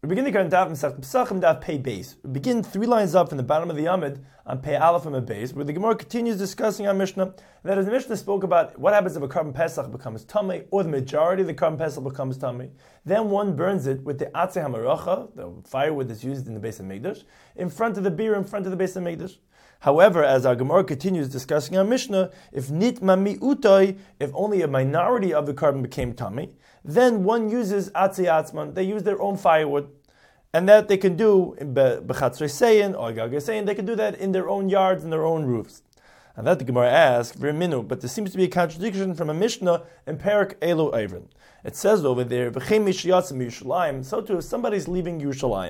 We begin the current daf Masechet Pesachim daf Pei Beis. We begin 3 lines up from the bottom of the Amud on Pei Aleph and Beis, where the Gemara continues discussing our Mishnah. That is, the Mishnah spoke about what happens if a carbon Pesach becomes tamei, or the majority of the carbon Pesach becomes tamei. Then one burns it with the Atzei HaMaracha, the firewood that's used in the Beis HaMikdash, in front of the beer, in front of the Beis HaMikdash. However, as our Gemara continues discussing our Mishnah, if nitma mi'utai, if only a minority of the carbon became tamei, then one uses Atzei Atzman, they use their own firewood. And that they can do in Bechatzrei Seyin or Gagei Seyin, they can do that in their own yards and their own roofs. And that the Gemara asks, but there seems to be a contradiction from a Mishnah in Perak Elu Avrin. It says over there, so too if somebody's leaving Yerushalayim,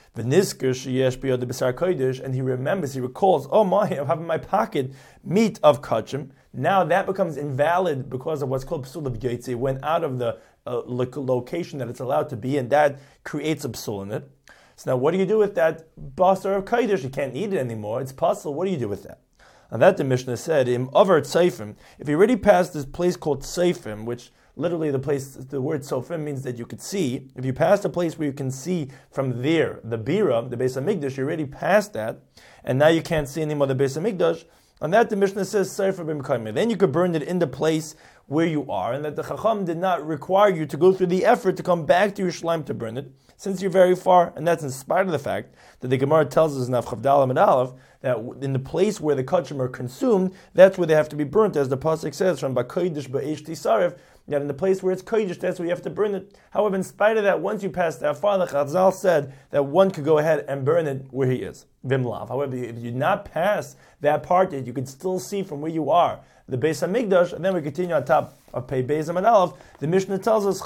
and he remembers, he recalls, oh my, I have in my pocket meat of kachim. Now that becomes invalid because of what's called psul of yotzei. It went out of the location that it's allowed to be, and that creates a psul in it. So now what do you do with that basar of kodesh? You can't eat it anymore. It's puzzle. What do you do with that? And that the Mishnah said, Im over tzayfim, if you already passed this place called tzayfim, which literally the word tzofim means that you could see. If you pass a place where you can see from there, the bira, the Beis HaMikdash, you already passed that, and now you can't see anymore the Beis HaMikdash. On that the Mishnah says, then you could burn it in the place where you are, and that the Chacham did not require you to go through the effort to come back to Yerushalayim to burn it, since you're very far, and that's in spite of the fact that the Gemara tells us in Avchavdal Amid Aleph that in the place where the kachim are consumed, that's where they have to be burnt, as the pasuk says from Bakodesh Ba'esh Tisaref, that in the place where it's kodesh, that's where you have to burn it. However, in spite of that, once you pass that far, the Chazal said that one could go ahead and burn it where he is. Vimlav. However, if you did not pass that part yet, you could still see from where you are the Beis HaMikdash, and then we continue on top of Pei Beis Amid Aleph. The Mishnah tells us,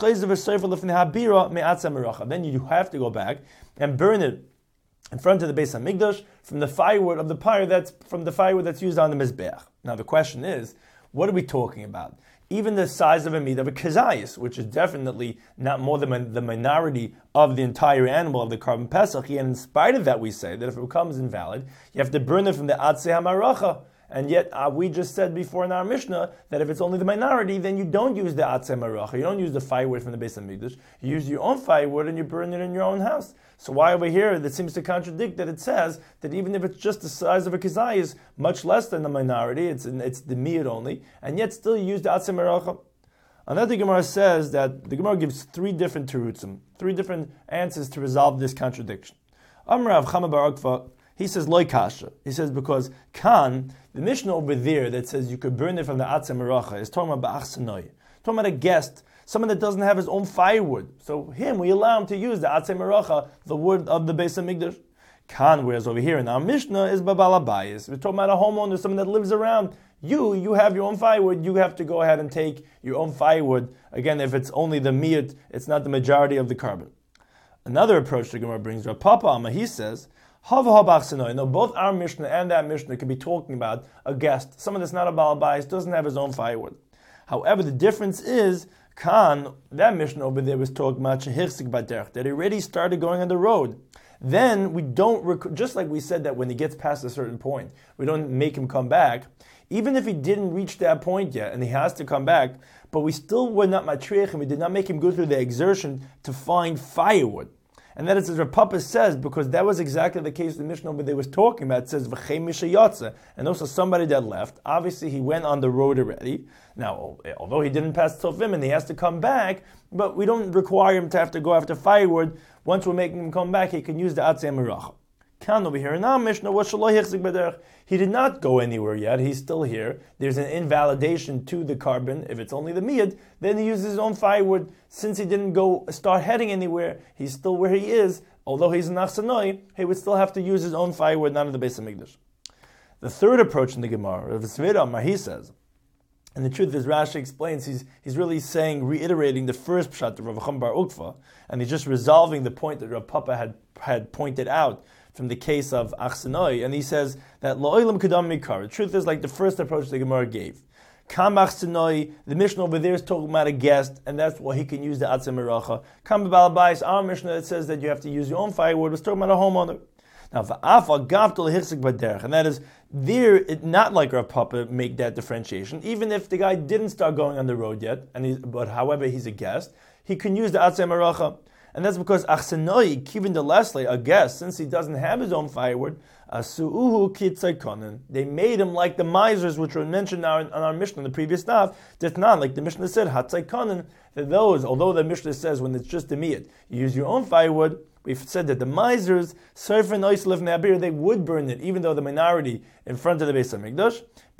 then you have to go back and burn it in front of the Beis HaMikdash from the firewood of the pyre that's used on the Mizbeach. Now the question is, what are we talking about? Even the size of a meat of a kazayis, which is definitely not more than the minority of the entire animal of the carbon pesach, and in spite of that we say that if it becomes invalid, you have to burn it from the Atzei HaMaracha. And yet, we just said before in our Mishnah that if it's only the minority, then you don't use the Atzei HaMaracha. You don't use the firewood from the Beis HaMikdash. You use your own firewood and you burn it in your own house. So why over here that seems to contradict that it says that even if it's just the size of a kazayis, much less than the minority, it's the miyad only, and yet still you use the Atzei HaMaracha. And then the Gemara says that the Gemara gives 3 different terutzim, 3 different answers to resolve this contradiction. Amrav Chama bar Akva, he says loy kasha. He says because Khan, the Mishnah over there that says you could burn it from the Atzei HaMaracha is talking about ba'achsanoi, talking about a guest, someone that doesn't have his own firewood. So we allow him to use the Atzei HaMaracha, the wood of the Beis HaMikdash. Khan, whereas over here in our Mishnah is babal abayis. We're talking about a homeowner, someone that lives around. You have your own firewood. You have to go ahead and take your own firewood. Again, if it's only the miyut, it's not the majority of the carbon. Another approach the Gemara brings, Rav Papa Amma, he says, no, both our Mishnah and that Mishnah could be talking about a guest, someone that's not a Baal Bayis, doesn't have his own firewood. However, the difference is, Khan, that Mishnah over there was talking about Shehirsik Baderch, that he already started going on the road. Then we don't, just like we said that when he gets past a certain point, we don't make him come back. Even if he didn't reach that point yet, and he has to come back, but we still were not matriach, and we did not make him go through the exertion to find firewood. And that is as Rav Papa says, because that was exactly the case the Mishnah over there was talking about. It says, V'chei mishayotze, and also somebody that left. Obviously, he went on the road already. Now, although he didn't pass Tzofim and he has to come back, but we don't require him to have to go after firewood. Once we're making him come back, he can use the Atzei HaMaracha. Kan over here in our Mishnah was Shaloi Hichzik B'derech. He did not go anywhere yet. He's still here. There's an invalidation to the carbon. If it's only the miyad, then he uses his own firewood. Since he didn't start heading anywhere, he's still where he is. Although he's an Achsanoi, he would still have to use his own firewood, not in the Beis HaMikdash. The third approach in the Gemara, Rav Tzvi Amar, he says, and the truth is, Rashi explains, he's really reiterating the first pshat of Rav Chama bar Ukva, and he's just resolving the point that Rav Papa had pointed out from the case of Achsanoi, and he says that Lo'ilam Kedam Mikar. The truth is, like the first approach the Gemara gave. Kam Achsanoi, the Mishnah over there is talking about a guest, and that's why he can use the Atzei HaMaracha. Kam B'Bal Bayis, our Mishnah that says that you have to use your own firewood, was talking about a homeowner. Now, v'afal gavtal hirsik b'derech, and that is there. Not like Rav Papa make that differentiation. Even if the guy didn't start going on the road yet, but however he's a guest, he can use the Atzei HaMaracha. And that's because Achsenoi, Kivin de Leslie, a guest, since he doesn't have his own firewood, Asu'uhu Kitzaykonen. They made him like the misers, which were mentioned on our Mishnah in the previous daf. Not like the Mishnah said, Hatzaykonen, that those, although the Mishnah says when it's just a miyat, you use your own firewood, we've said that the misers, they would burn it, even though the minority in front of the Beis HaMikdash,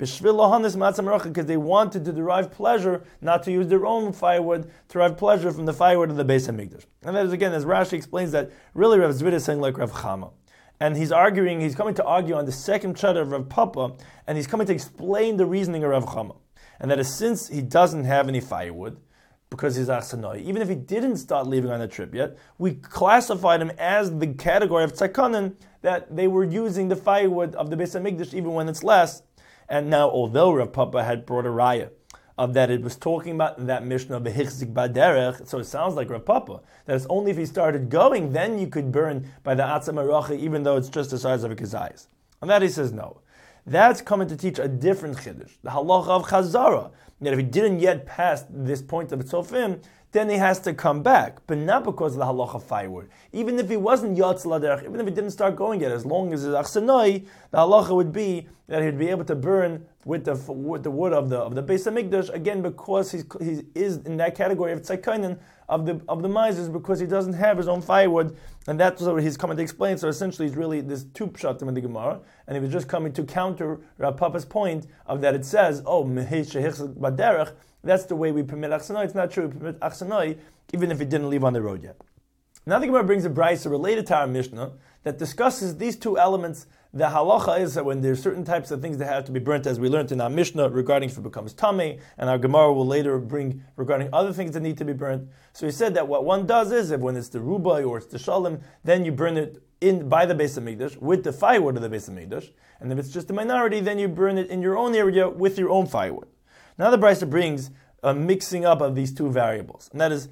because they wanted to derive pleasure, not to use their own firewood, to derive pleasure from the firewood of the Beis HaMikdash. And that is, again, as Rashi explains, that really Rav Zvid is saying like Rav Chama. And he's coming to argue on the second pshat of Rav Papa, and he's coming to explain the reasoning of Rav Chama. And that is, since he doesn't have any firewood, because he's Achsanoi, even if he didn't start leaving on the trip yet, we classified him as the category of Tzakanan, that they were using the firewood of the Beis HaMikdash even when it's less. And now, although Rav Papa had brought a raya of that it was talking about that Mishnah of the Hichzik Baderech, so it sounds like Rav Papa, that it's only if he started going, then you could burn by the Atzam Aracha, even though it's just the size of a kazayas. On that he says no. That's coming to teach a different chiddush, the halacha of Chazara, that if he didn't yet pass this point of Tzofim, then he has to come back, but not because of the halacha firewood. Even if he wasn't Yatz Laderech, even if he didn't start going yet, as long as it's Achsanoi, the halacha would be that he'd be able to burn with the wood of the Beis HaMikdash, again, because he is in that category of Tzakainen, of the misers, because he doesn't have his own firewood, and that's what he's coming to explain. So essentially, he's really, there's two pshatim in the Gemara, and he was just coming to counter Rav Papa's point of that it says, baderech, that's the way we permit Achsanoi. It's not true, we permit Achsanoi, even if he didn't leave on the road yet. Now the Gemara brings a brisa related to our Mishnah that discusses these two elements. The halacha is that when there's certain types of things that have to be burnt, as we learned in our Mishnah regarding if it becomes tamei, and our Gemara will later bring regarding other things that need to be burnt. So he said that what one does is, if when it's the rubai or it's the shalom, then you burn it in by the Beis HaMikdash with the firewood of the Beis HaMikdash, and if it's just a minority, then you burn it in your own area with your own firewood. Now the brisa brings a mixing up of these two variables, and that is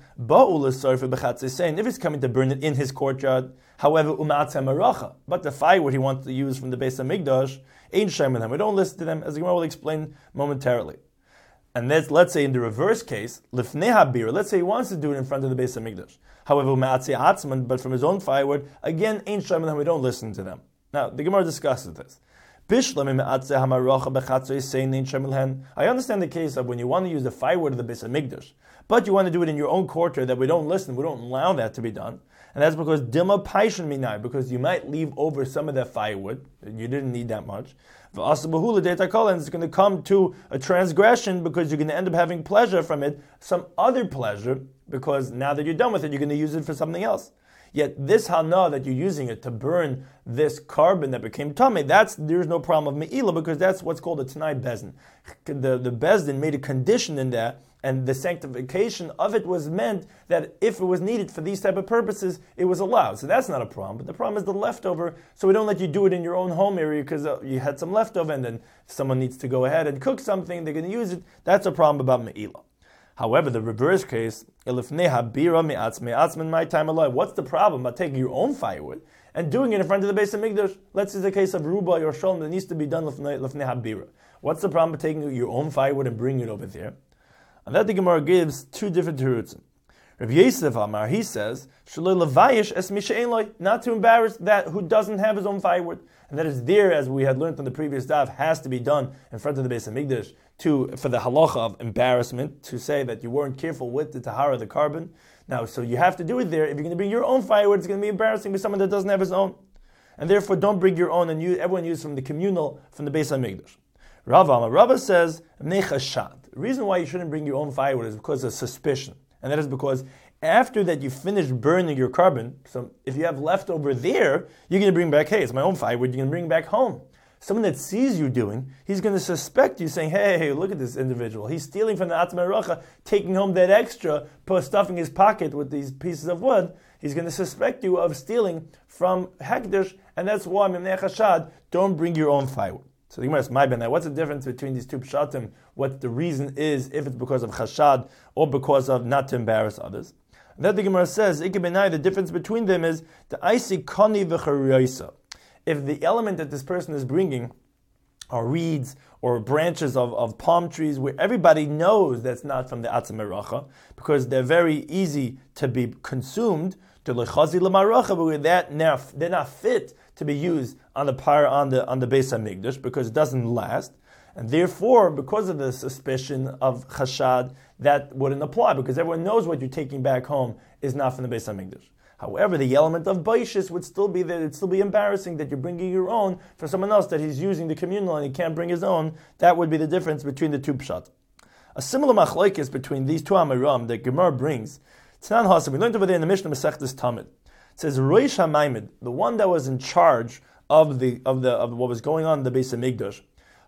saying if he's coming to burn it in his courtyard, however, but the firewood he wants to use from the Beis HaMikdash ain't shem with them. We don't listen to them, as the Gemara will explain momentarily. And let's say in the reverse case, lifnei habira, let's say he wants to do it in front of the Beis HaMikdash. However, but from his own firewood, again, ain't shem with them. We don't listen to them. Now the Gemara discusses this. I understand the case of when you want to use the firewood of the Beis HaMikdash, but you want to do it in your own courtyard, that we don't allow that to be done. And that's because Dilma Paishan Minai, because you might leave over some of that firewood, you didn't need that much. And it's going to come to a transgression because you're going to end up having pleasure from it, some other pleasure, because now that you're done with it, you're going to use it for something else. Yet this hana that you're using it to burn this carbon that became tamei, there's no problem of me'ilah, because that's what's called a Tanai Bezdin. The Bezdin made a condition in there, and the sanctification of it was meant that if it was needed for these type of purposes, it was allowed. So that's not a problem. But the problem is the leftover, so we don't let you do it in your own home area because you had some leftover, and then someone needs to go ahead and cook something, they're going to use it. That's a problem about me'ilah. However, the reverse case, what's the problem about taking your own firewood and doing it in front of the Beis HaMikdash? Let's say the case of ruba or shalom that needs to be done lifnei habira. What's the problem about taking your own firewood and bringing it over there? And that the Gemara gives two different terutzim. Rav Yosef Amar, he says, not to embarrass that who doesn't have his own firewood. And that is there, as we had learned on the previous daf, has to be done in front of the Beis HaMikdash for the halacha of embarrassment, to say that you weren't careful with the tahara, the carbon. Now, so you have to do it there. If you're going to bring your own firewood, it's going to be embarrassing with someone that doesn't have his own. And therefore, don't bring your own, and everyone use from the communal, from the Beis HaMikdash. Rava says, nechashad. The reason why you shouldn't bring your own firewood is because of suspicion. And that is because after that you finish burning your carbon, so if you have leftover there, you're going to bring back, hey, it's my own firewood, you're going to bring back home. Someone that sees you doing, he's going to suspect you, saying, hey, look at this individual. He's stealing from the Atzma Aracha, taking home that extra, stuffing his pocket with these pieces of wood. He's going to suspect you of stealing from Hekdesh, and that's why, Mimnei Chashad, don't bring your own firewood. So the Gemara is my ben. What's the difference between these two pshatim? What the reason is, if it's because of chashad or because of not to embarrass others. And then the Gemara says, the difference between them is the aisi koni v'charoisa. If the element that this person is bringing are reeds or branches of palm trees, where everybody knows that's not from the Atzma Aracha, because they're very easy to be consumed, They're not fit to be used on the pyre on the Beis Hamikdash because it doesn't last. And therefore, because of the suspicion of chashad, that wouldn't apply because everyone knows what you're taking back home is not from the Beis Hamikdash. However, the element of baishis would still be there. It'd still be embarrassing that you're bringing your own for someone else that he's using the communal and he can't bring his own. That would be the difference between the two pshat. A similar machlokes between these two amiram that Gemara brings. Tznan Hasan, we learned over there in the Mishnah Masechtas Tamid. It says Roish HaMaimed, the one that was in charge of what was going on in the Beis Hamikdash.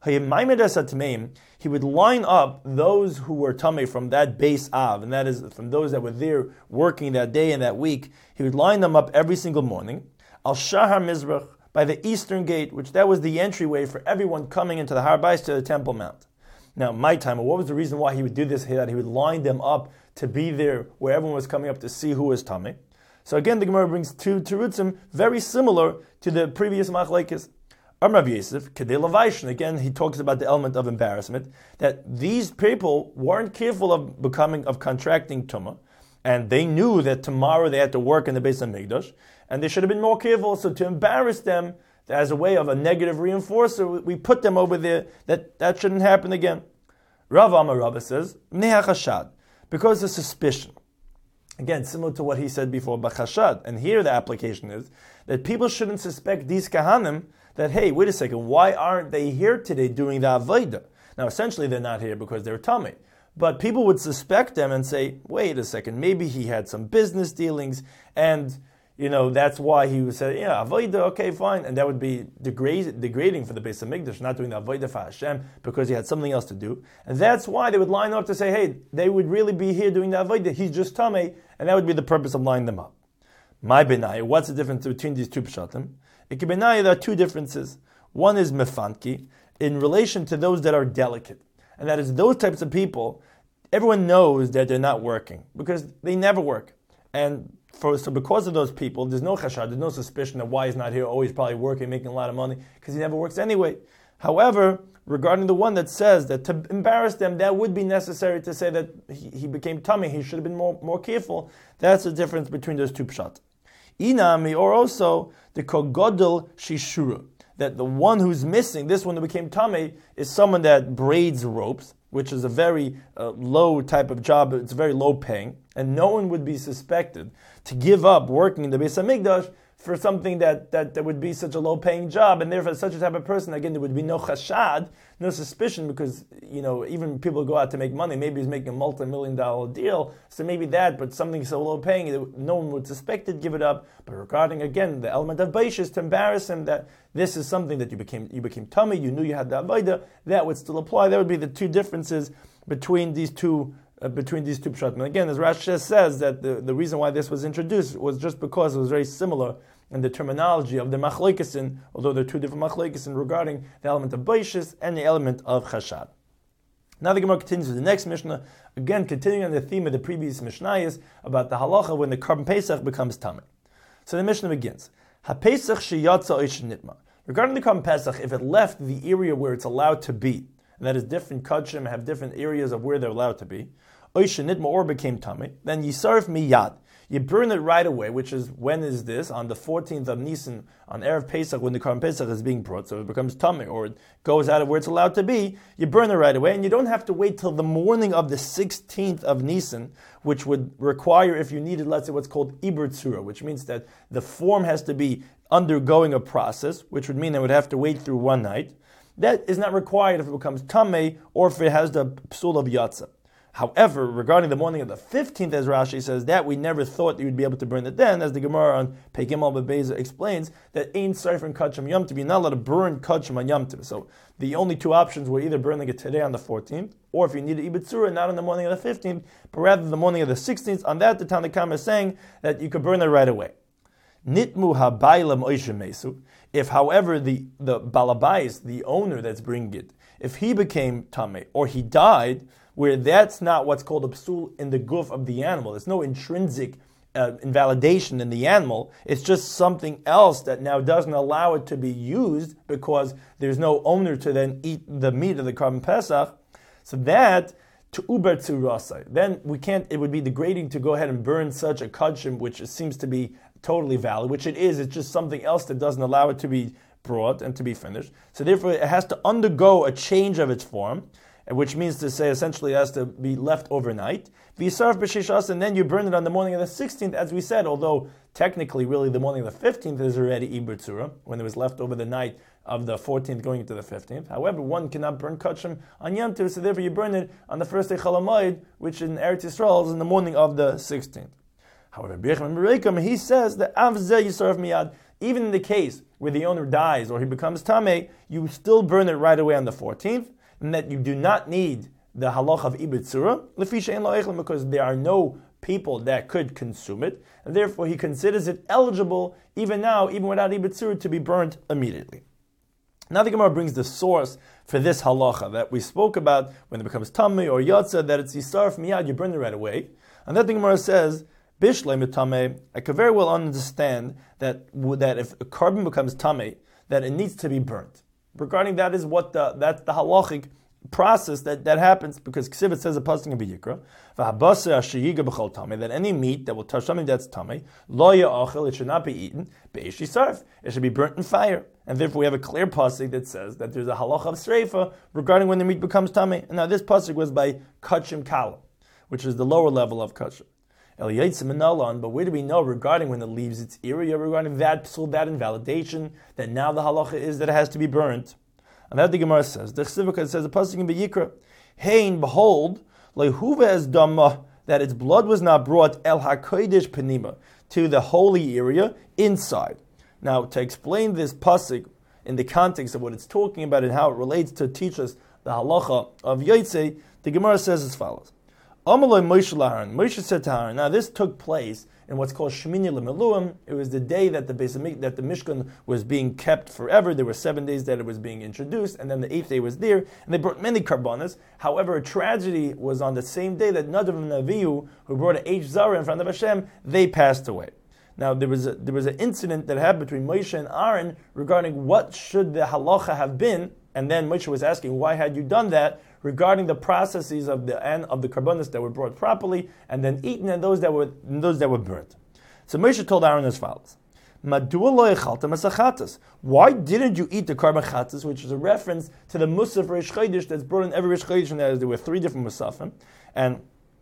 He would line up those who were tamei from that base av, and that is from those that were there working that day and that week. He would line them up every single morning. Al Shahar Mizrach, by the eastern gate, which that was the entryway for everyone coming into the Har Bayis to the Temple Mount. Now, my time, what was the reason why he would do this? That he would line them up to be there where everyone was coming up to see who was tamei. So again, the Gemara brings two terutzim very similar to the previous machlokes. Rav Yosef, Kedei Levaishin, again, he talks about the element of embarrassment, that these people weren't careful of contracting tumah, and they knew that tomorrow they had to work in the Beis Hamikdash, and they should have been more careful. So to embarrass them as a way of a negative reinforcer, we put them over there. That shouldn't happen again. Rav Amar Rabba says, Neha Chashad, because of suspicion. Again, similar to what he said before, Bachashad. And here the application is that people shouldn't suspect these Kahanim that, hey, wait a second, why aren't they here today doing the Avodah? Now, essentially, they're not here because they're tamei. But people would suspect them and say, wait a second, maybe he had some business dealings, and, that's why he would say, yeah, Avodah, okay, fine. And that would be degrading for the Beis Hamikdash, not doing the Avodah for Hashem, because he had something else to do. And that's why they would line up to say, hey, they would really be here doing the Avodah, he's just tamei, and that would be the purpose of lining them up. My benai, what's the difference between these two pshatim? There are two differences. One is mefanki, in relation to those that are delicate. And that is those types of people, everyone knows that they're not working, because they never work. And so because of those people, there's no chashad, there's no suspicion of why he's not here. Oh, he's probably working, making a lot of money, because he never works anyway. However, regarding the one that says that to embarrass them, that would be necessary to say that he became tamei, he should have been more careful. That's the difference between those two pshat. Inami, or also the kogodel shishura, that the one who's missing, this one that became tamei, is someone that braids ropes, which is a very low type of job. It's very low paying, and no one would be suspected to give up working in the Beis Hamikdash for something that would be such a low-paying job, and therefore such a type of person, again, there would be no chashad, no suspicion, because, even people go out to make money, maybe he's making a multi-million-dollar deal, so maybe that, but something so low-paying, no one would suspect it, give it up. But regarding, again, the element of baishis, to embarrass him that this is something that you became tamei, you knew you had the avodah, that would still apply. That would be the two differences between these two pshatim. And again, as Rashi says, that the reason why this was introduced was just because it was very similar in the terminology of the machlokesin, although there are two different machlokesin regarding the element of baishis and the element of chashad. Now the Gemara continues with the next Mishnah, again continuing on the theme of the previous Mishnayos about the halacha when the Korban Pesach becomes tamei. So the Mishnah begins, HaPesach sheyatza oish nitma. Regarding the Korban Pesach, if it left the area where it's allowed to be, and that is different kachim have different areas of where they're allowed to be, oish nitma, or became tamei, then yisarif miyad. You burn it right away, which is, when is this? On the 14th of Nisan, on Erev Pesach, when the Korban Pesach is being brought, so it becomes tamei, or it goes out of where it's allowed to be, you burn it right away, and you don't have to wait till the morning of the 16th of Nisan, which would require, if you needed, let's say, what's called Iber Tzura, which means that the form has to be undergoing a process, which would mean they would have to wait through one night. That is not required if it becomes tamei, or if it has the psul of yatza. However, regarding the morning of the 15th, as Rashi says, that we never thought you would be able to burn it then, as the Gemara on Pei Gimel Bebeza explains, that ain't sarfin kachim yom tov, you're not allowed to burn kachim on yom tov. So the only two options were either burning it today on the 14th, or if you needed Ibetzura, not on the morning of the 15th, but rather the morning of the 16th. On that, the Tanna Kama is saying that you could burn it right away. Nitmu habaylam oishemesu. If, however, the balabais, the owner that's bringing it, if he became tamei, or he died, where that's not what's called a psul in the guf of the animal. There's no intrinsic invalidation in the animal. It's just something else that now doesn't allow it to be used because there's no owner to then eat the meat of the Korban Pesach. So that, to uber tzurasai. Then we can't. It would be degrading to go ahead and burn such a kudshim, which seems to be totally valid, which it is. It's just something else that doesn't allow it to be brought and to be finished. So therefore, it has to undergo a change of its form, which means to say essentially it has to be left overnight. V'yisarf b'shishas, and then you burn it on the morning of the 16th, as we said, although technically really the morning of the 15th is already Iber Tzura, when it was left over the night of the 14th going into the 15th. However, one cannot burn Kachim on Yom Tov, so therefore you burn it on the first day Chol HaMoed, which in Eretz Yisrael is in the morning of the 16th. However, he says that Avzeh Yisarf Miyad, even in the case where the owner dies or he becomes Tameh, you still burn it right away on the 14th, and that you do not need the halach of Ibid Tzura, because there are no people that could consume it, and therefore he considers it eligible, even now, even without Ibid Tzura, to be burnt immediately. Now the Gemara brings the source for this halacha that we spoke about when it becomes Tameh or Yatza, that it's Yisarf Miyad, you burn it right away. And that the Gemara says, Bishlei Tameh, I could very well understand that if a carbon becomes Tameh, that it needs to be burnt. Regarding that is that's the halachic process that happens, because Ksivit says a pasuk in Vayikra, that any meat that will touch something that's tamei, lo ya'achel, it should not be eaten, be'esh yisarf, it should be burnt in fire. And therefore we have a clear pasuk that says that there's a halacha of sreifa regarding when the meat becomes tamei. And now this pasuk was by kachim kala, which is the lower level of kachim. But where do we know regarding when it leaves its area, regarding that psul, that invalidation, that now the halacha is that it has to be burnt? And that the Gemara says, the Chsivika says, the pasuk in Vayikra, Hein, behold, lehuva es dama, that its blood was not brought el hakodesh penima, to the holy area inside. Now, to explain this pasuk in the context of what it's talking about and how it relates to teach us the halacha of Yaitse, the Gemara says as follows. Amaloi Moshe Laharon. Moshe said to Aaron, now this took place in what's called Shemini L'Meluim. It was the day that the Mishkan was being kept forever. There were 7 days that it was being introduced, and then the 8th day was there, and they brought many karbanas. However, a tragedy was on the same day that Nadav and Avihu, who brought an H Zara in front of Hashem, they passed away. Now there was an incident that happened between Moshe and Aaron regarding what should the halacha have been, and then Moshe was asking, why had you done that, regarding the processes of the karbanos that were brought properly and then eaten, and those that were burnt. So Moshe told Aaron as follows: why didn't you eat the karban chatas, which is a reference to the musaf Rish Chodesh that's brought in every Rish Chodesh, and there were 3 different musafim, and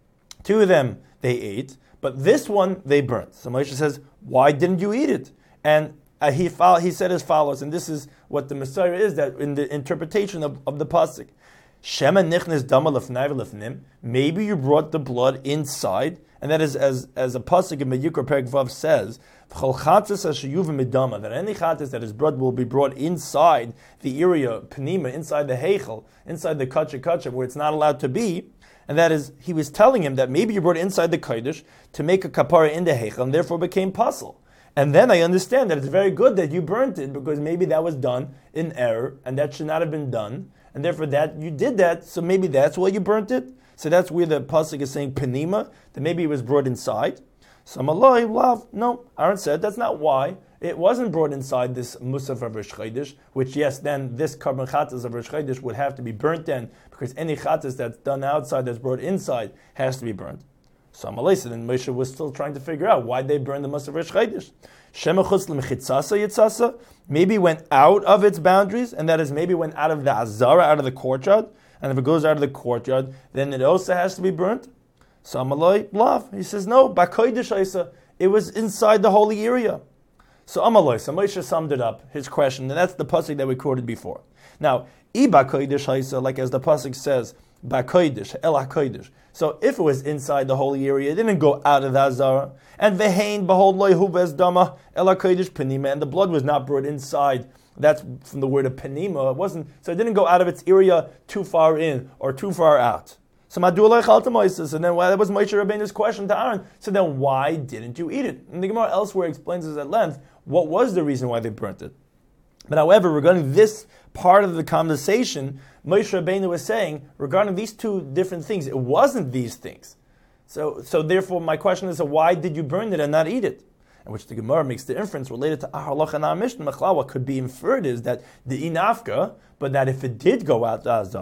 2 of them they ate, but this one they burnt. So Moshe says, why didn't you eat it? And he said as follows, and this is what the Messiah is, that in the interpretation of the pasuk, Shema nichnes dama lefnai v'lefnim. Maybe you brought the blood inside, and that is as a pasuk in Vayikra Perek Vav says, V'chol chatzis hasheyuvim midama, that any chatzis that his blood will be brought inside the area penima, inside the heichel, inside the kacha where it's not allowed to be. And that is, he was telling him that maybe you brought it inside the kodesh to make a kapara in the heichel, and therefore became puzzle. And then I understand that it's very good that you burnt it, because maybe that was done in error, and that should not have been done. And therefore that you did that, so maybe that's why you burnt it. So that's where the pasuk is saying penima, that maybe it was brought inside. So Malay, love, no, Aaron said that's not why. It wasn't brought inside this musaf of Rish Chodesh, which yes, then this karban chatas of Rish Chodesh would have to be burnt then, because any chatas that's done outside that's brought inside has to be burnt. So Amalei said, and Moshe was still trying to figure out why they burned the musaf Rish Chodesh. Shemachutz l'mechitzasa yitzasa, maybe went out of its boundaries, and that is maybe went out of the azara, out of the courtyard, and if it goes out of the courtyard, then it also has to be burnt. So Amalei, lav, he says, no, b'kodesh isa, it was inside the holy area. So Amalei, so Moshe summed it up, his question, and that's the pasuk that we quoted before. Now, I b'kodesh isa, like as the pasuk says, b'kodesh, el ha'kodesh. So if it was inside the holy area, it didn't go out of the azara. And vehein, behold, loihu ves dama, el ha'kodesh penima, and the blood was not brought inside. That's from the word of penima. It wasn't, so it didn't go out of its area too far in or too far out. So Madulai Chaltamoises, and then that was Moshe Rabbeinu's question to Aaron. So then why didn't you eat it? And the Gemara elsewhere explains this at length. What was the reason why they burnt it? But however, regarding this part of the conversation, Moshe Rabbeinu was saying, regarding these 2 different things, it wasn't these things. So therefore, my question is, so why did you burn it and not eat it? In which the Gemara makes the inference related to our halacha and our mishnah. What could be inferred is that the inafka, but that if it did go out to Azar,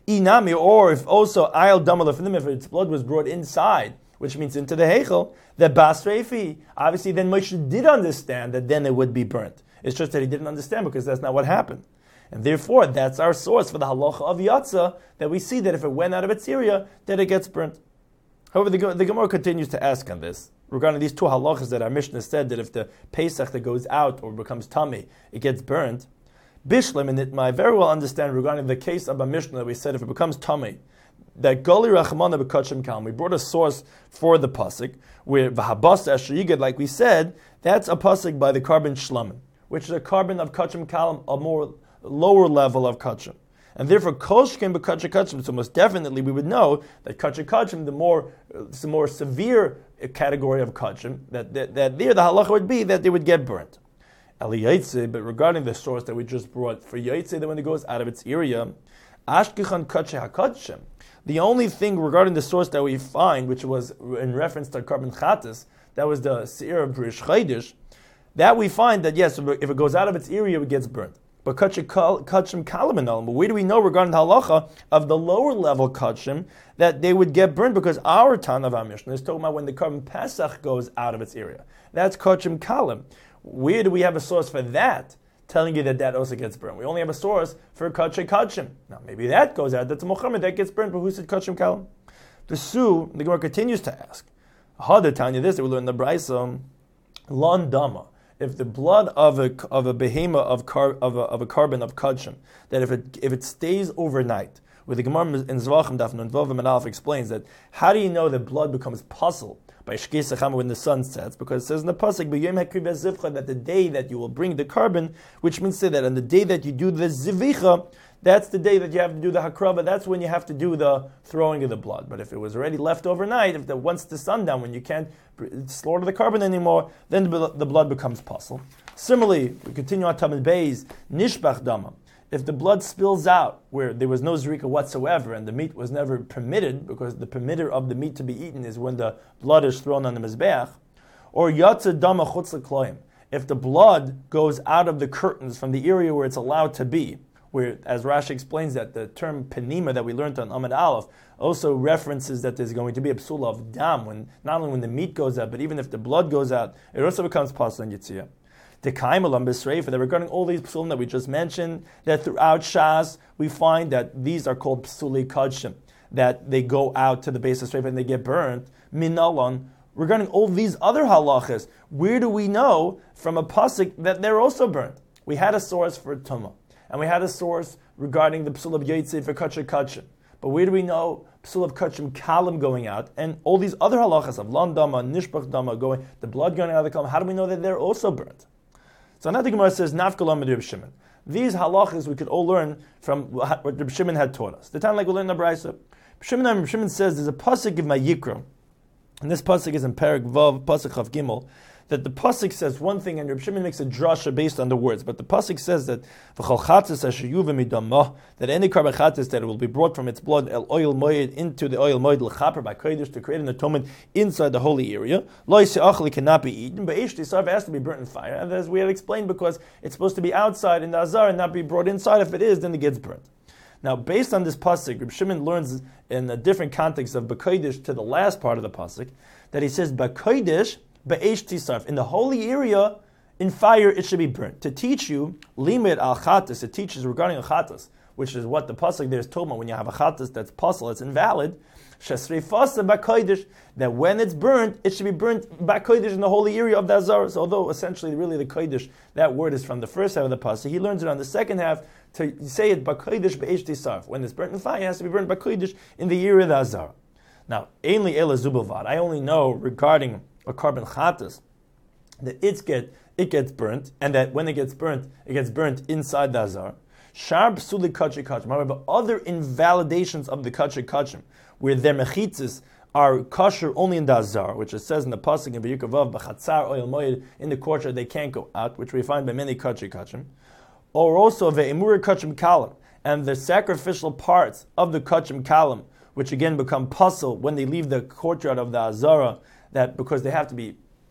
Inami, or if also ayal damala for them, if its blood was brought inside, which means into the heichel, the basreifi. Obviously, then Moshe did understand that then it would be burnt. It's just that he didn't understand because that's not what happened. And therefore, that's our source for the halacha of Yatzah, that we see that if it went out of its area, that it gets burnt. However, the Gemara continues to ask on this, regarding these two halachas that our Mishnah said that if the Pesach that goes out or becomes tummy, it gets burnt. Bishlam, and it might very well understand regarding the case of a Mishnah that we said if it becomes tummy, that Gali Rachmana B'Kachim Kalam, we brought a source for the pasuk, where V'habas Asher Yigad, like we said, that's a pasuk by the carbon Shlamim, which is a carbon of Kachim Kalam, a more lower level of Kachim. And therefore, Koshkin B'Kachim Kachim, so most definitely we would know that Kachim Kachim, the more severe category of Kachim, that there the halacha would be that they would get burnt. Ali Yaitse, but regarding the source that we just brought, for Yaitse, that when it goes out of its area, Ashkechan Kachim HaKachim, the only thing regarding the source that we find, which was in reference to carbon Chatas, that was the Seir of Brish Chaydish, that we find that yes, if it goes out of its area, it gets burnt. But Kachim Kalam, but where do we know regarding the halacha of the lower level Kachim that they would get burnt? Because our Tan of our Mishnah is talking about when the carbon Pesach goes out of its area. That's Kachim Kalam. Where do we have a source for that, telling you that also gets burnt? We only have a source for Kachim. Now maybe that goes out, that's a Muhammad, that gets burnt, but who said Kachim Kalam? The Gemara continues to ask, Hada Tanya, this that we learn in the Braisa, Lon Dama. If the blood of a behema of a carbon of kachim, that if it stays overnight, where the Gemara in Zvachim Daf Nun Vav and Aleph explains that how do you know that blood becomes puzzle by Shkei Sechama when the sun sets? Because it says in the pasuk B'yom Hakriv Zivcha that the day that you will bring the carbon, which means that on the day that you do the zivicha, that's the day that you have to do the hakrava. That's when you have to do the throwing of the blood. But if it was already left overnight, once the sun down, when you can't slaughter the carbon anymore, then the blood becomes puzzle. Similarly, we continue on Tamid Beis, Nishbach Dama. If the blood spills out where there was no zrika whatsoever and the meat was never permitted, because the permitter of the meat to be eaten is when the blood is thrown on the mizbeach, or Yatza Dama Chutz L'Kloim, if the blood goes out of the curtains from the area where it's allowed to be, where, as Rashi explains that, the term penima that we learned on Amud Aleph also references that there's going to be a psula of dam, when not only when the meat goes out, but even if the blood goes out, it also becomes pasul and yitziyah. The kaimalam b'sreifa, that regarding all these psulim that we just mentioned, that throughout Shas we find that these are called psuli kachim, that they go out to the base of sreifa and they get burnt. Minalon, regarding all these other halachas, where do we know from a pasuk that they're also burnt? We had a source for tumah, and we had a source regarding the psul of Yaitse for kachim kachim. But where do we know psul of kachim kalim going out, and all these other halachas of lan dama, nishbach dama, the blood going out of the kalim, how do we know that they're also burnt? So now the Gemara says, Nafkalam Reb Shimon. These halachas we could all learn from what Reb Shimon had taught us. The time like we learned in the Braisa. Reb Shimon says there's a pasuk in Vayikra, and this pasuk is in Perek Vav, pasuk Chav Gimel, that the pasuk says one thing and Reb Shimon makes a drasha based on the words. But the pasuk says that that any carbon chatas that it will be brought from its blood el oil moed into the oil moed l'chaper by kodesh to create an atonement inside the holy area. Lo yisachli cannot be eaten, but ish tisarv has to be burnt in fire. And as we had explained, because it's supposed to be outside in the azar and not be brought inside. If it is, then it gets burnt. Now, based on this pasuk, Reb Shimon learns in a different context of b'kodesh to the last part of the pasuk that he says b'kodesh. In the holy area, in fire, it should be burnt. To teach you, limit al chatas, it teaches regarding a chatas, which is what the pasuk there is talking about. When you have a chatas that's puzzle, it's invalid. That when it's burnt, it should be burnt b'kodesh in the holy area of the azar. So although essentially, really, the kodesh, that word is from the first half of the pasuk, he learns it on the second half to say it b'kodesh be'esh tisarf. When it's burnt in fire, it has to be burnt b'kodesh in the area of the azar. Now, ainli ela zubavad. I only know regarding a carbon chatas, that it gets burnt, and that when it gets burnt inside the azar. Shar psuli kachim kachim. However, other invalidations of the kachim kachim, where their mechitzas are kosher only in the azar, which it says in the pasuk in Vayikra Vav, b'chatzar oil moed, in the courtyard they can't go out, which we find by many kachim kachim, or also ve'emur kachim kalam, and the sacrificial parts of the kachim kalam, which again become puzzle when they leave the courtyard of the azara, that because they have to be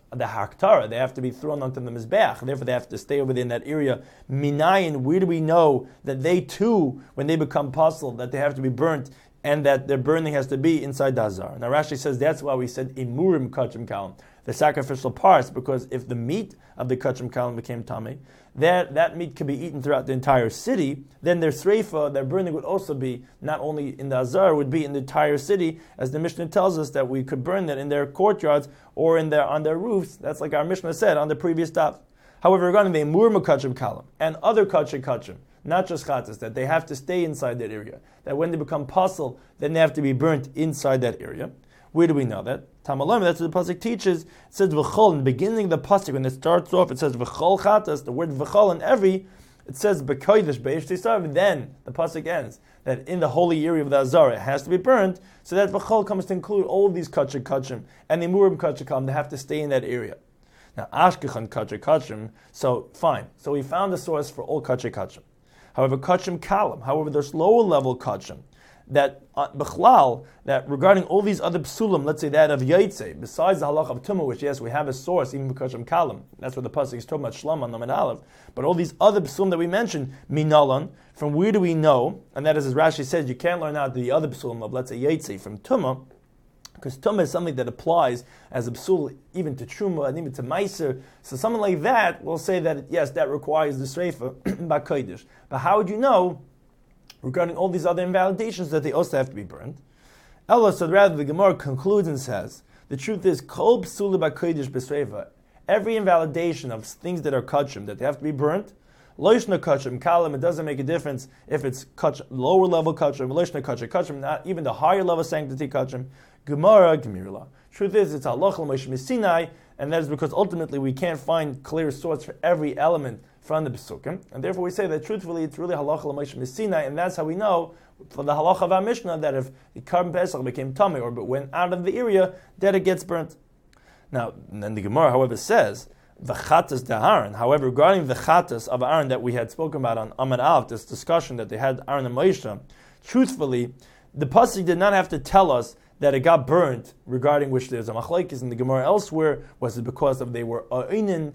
the haktara. They have to be thrown onto the mizbeach. Therefore, they have to stay within that area. Minayin, where do we know that they too, when they become puzzle, that they have to be burnt and that their burning has to be inside the Hazar? Now Rashi says that's why we said imurim kachim kalim, the sacrificial parts, because if the meat of the kachim kalim became tamei, that meat could be eaten throughout the entire city, then their sreifa, their burning would also be not only in the Hazar, would be in the entire city, as the Mishnah tells us that we could burn that in their courtyards or on their roofs. That's like our Mishnah said on the previous daf. However, regarding the imurim kachim kalim and other kachim, not just chatas, that they have to stay inside that area, that when they become pasul, then they have to be burnt inside that area. Where do we know that? Tamalam, that's what the pasuk teaches. It says v'chol, in the beginning of the pasuk, when it starts off, it says v'chol chatas, the word v'chol in every, it says b'kodesh b'eish tisav, then the pasuk ends, that in the holy area of the Hazar, it has to be burnt, so that v'chol comes to include all of these kachim, and the imurim kachim, they have to stay in that area. Now, ashkechan kachim, so fine. So we found the source for all kachim. However, kachim kalam, however, there's lower level kachim, that b'chlal, that regarding all these other psulim, let's say that of yaitse, besides the halach of tumah, which yes, we have a source, even for kachim kalam, that's what the pasuk is talking about, shlam on Nomen Aleph, but all these other psulim that we mentioned, minalan, from where do we know, and that is, as Rashi says, you can't learn out the other psulim of, let's say, yaitse, from tumah, because tumah is something that applies as a psul even to truma and even to meiser. So something like that will say that yes, that requires the sreifa b'kodesh. But how would you know regarding all these other invalidations that they also have to be burned? Ella, so rather the Gemara concludes and says the truth is kol psula b'kodesh b'sreifa. Every invalidation of things that are kachim that they have to be burnt. Loishna kachim kalim. It doesn't make a difference if it's lower level kachim, loishna kachim, not even the higher level sanctity kachim. Gemara, Gemirla. Truth is, it's halach l'Moshe Sinai, and that is because ultimately we can't find clear source for every element from the Pesukim, and therefore we say that truthfully it's really halach l'Moshe Sinai, and that's how we know for the halach of our Mishnah that if the Karban Pesach became tummy or but went out of the area, that it gets burnt. Now, then the Gemara, however, says the chatas de Aaron. However, regarding the chatas of Aaron that we had spoken about on Amud Aleph, this discussion that they had Aaron and Moshe, truthfully, the pasuk did not have to tell us that it got burnt, regarding which there's a machlekes in the Gemara elsewhere. Was it because of they were oinin,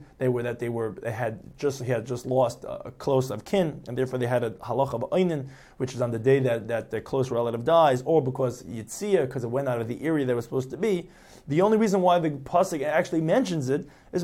he had just lost a close of kin, and therefore they had a halach of oinin, which is on the day that their close relative dies, or because yitzia, because it went out of the area they were supposed to be. The only reason why the pasuk actually mentions it is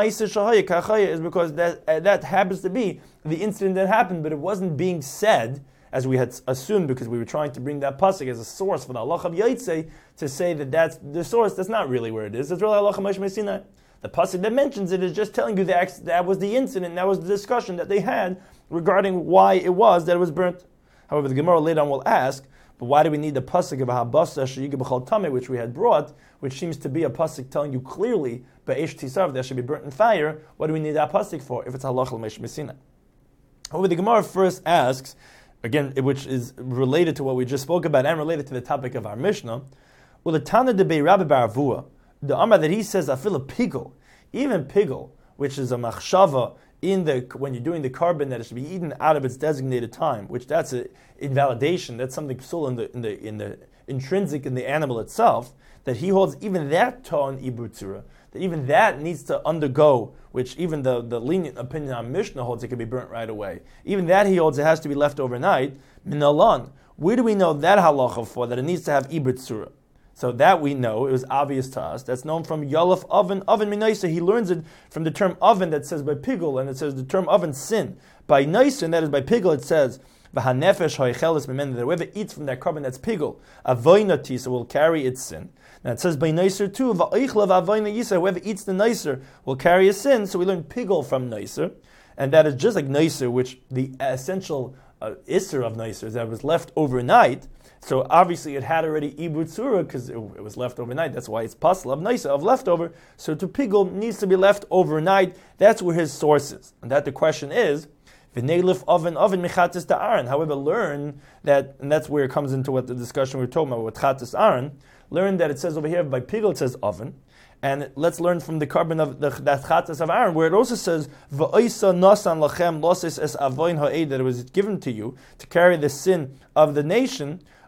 is because that happens to be the incident that happened, but it wasn't being said as we had assumed, because we were trying to bring that pasuk as a source for the halach of Yaitse, to say that that's the source. That's not really where it is. It's really halach of Moshe Sinai. The pasuk that mentions it is just telling you that was the incident, that was the discussion that they had regarding why it was that it was burnt. However, the Gemara later on will ask, but why do we need the pasuk of habasa sheyigah b'chol tameh, which we had brought, which seems to be a pasuk telling you clearly be'esh tisav that should be burnt in fire? What do we need that pasuk for if it's halach of Moshe Sinai? However, the Gemara first asks, again, which is related to what we just spoke about and related to the topic of our Mishnah, well, the Tana de Rabbi Bar Avua, the Amar that he says, afil pigel, even pigel, which is a machshava when you're doing the carbon that it should be eaten out of its designated time, which that's an invalidation, that's something still in the intrinsic in the animal itself, that he holds even that ton ibutzura, that even that needs to undergo, which even the lenient opinion on Mishnah holds it can be burnt right away. Even that he holds it has to be left overnight. Minalan, where do we know that halacha for, that it needs to have ibutzura? So that we know, it was obvious to us. That's known from Yalef oven minaisa. He learns it from the term oven that says by pigul, and it says the term oven sin. By naisa, and that is by pigul, it says v'hanefesh ha'echeles mimenu, that whoever eats from that carbon that's pigul, avoinati, so will carry its sin. Now it says by nicer too, va'oichle v'avoina yisa, whoever eats the nicer will carry a sin. So we learn pigul from nicer, and that is just like nicer, which the essential isser of nicer is that it was left overnight. So obviously it had already ibutzura because it was left overnight. That's why it's pasal of nicer, of leftover. So to pigul needs to be left overnight. That's where his source is, and that the question is, v'neilif oven mechatis ta'aron. However, learn that, and that's where it comes into what the discussion we were talking about with chatis aron. Learn that it says over here by pigul it says oven, and let's learn from the carbon of that chatas of Aaron, where it also says va'oisa nasan lachem losis es avoin ha'ed, that it was given to you to carry the sin of the nation.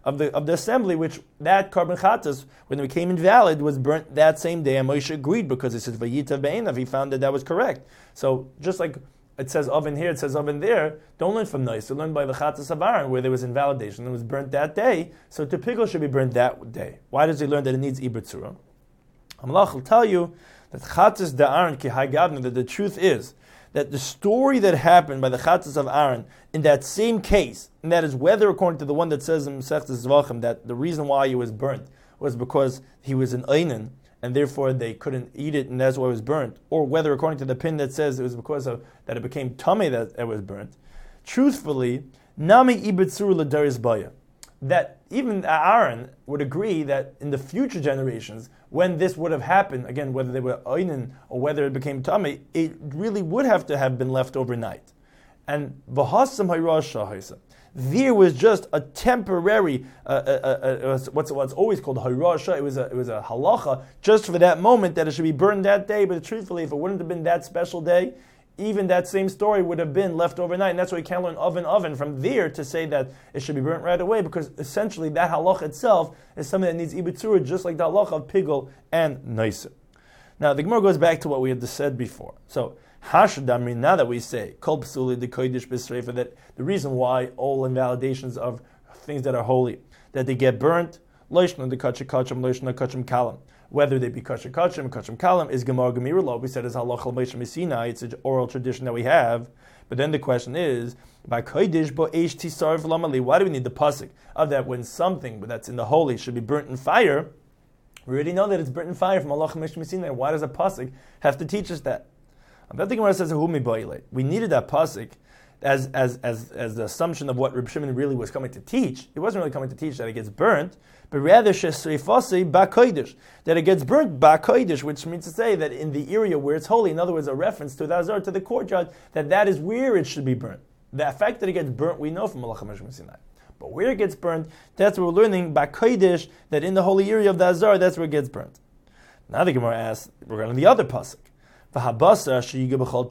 of the assembly, which that carbon chatas, when it became invalid, was burnt that same day. And Moshe agreed because it says vayitav be'enav. He found that was correct. So just like it says oven here, it says oven there, don't learn from Nois. Learn by the chatas of Aaron, where there was invalidation. It was burnt that day, so to pigul should be burnt that day. Why does he learn that it needs ibetzura? Amalach will tell you that chatas da Aaron ki gavna, that the truth is that the story that happened by the chatas of Aaron in that same case, and that is whether according to the one that says in Masechtas Zvachim that the reason why he was burnt was because he was an einin, and therefore they couldn't eat it, and that's why it was burnt, or whether according to the pin that says it was because of that it became tummy that it was burnt. Truthfully, nami ibetzur l'daris baya, that even Aaron would agree that in the future generations, when this would have happened, again, whether they were einin or whether it became tummy, it really would have to have been left overnight. And v'hasam hayrasha haisa, there was just a temporary, what's always called hayrasha. It was a halacha just for that moment that it should be burned that day. But truthfully, if it wouldn't have been that special day, even that same story would have been left overnight. And that's why you can't learn oven from there to say that it should be burnt right away, because essentially that halacha itself is something that needs ibetzura, just like the halacha of pigul and noisa. Now the Gemara goes back to what we had said before. So Hashadamri, now that we say Kol Psuli de Kodesh B'Sreifa, that the reason why all invalidations of things that are holy, that they get burnt, Loishna de Kachim Kachim, Loishna Kachim Kalam, whether they be Kachim Kachim, Kachim Kalam, is Gemara Gemira law. We said is Halachal Moshe Messina. It's an oral tradition that we have. But then the question is, by Kodesh Bo Eish Tisar V'Lamali, why do we need the pasuk of that when something that's in the holy should be burnt in fire? We already know that it's burnt in fire from Halachal Moshe Messina. Why does a pasuk have to teach us that? That the Gemara says we needed that pasuk as the assumption of what Reb Shimon really was coming to teach. He wasn't really coming to teach that it gets burnt, but rather shesreifasi ba'kodesh, that it gets burnt ba'kodesh, which means to say that in the area where it's holy, in other words, a reference to the azar, to the courtyard, that is where it should be burnt. The fact that it gets burnt, we know from Malach HaMoshe Sinai. But where it gets burnt, that's what we're learning ba'kodesh, that in the holy area of the azar, that's where it gets burnt. Now the Gemara asks regarding the other pasuk. We mentioned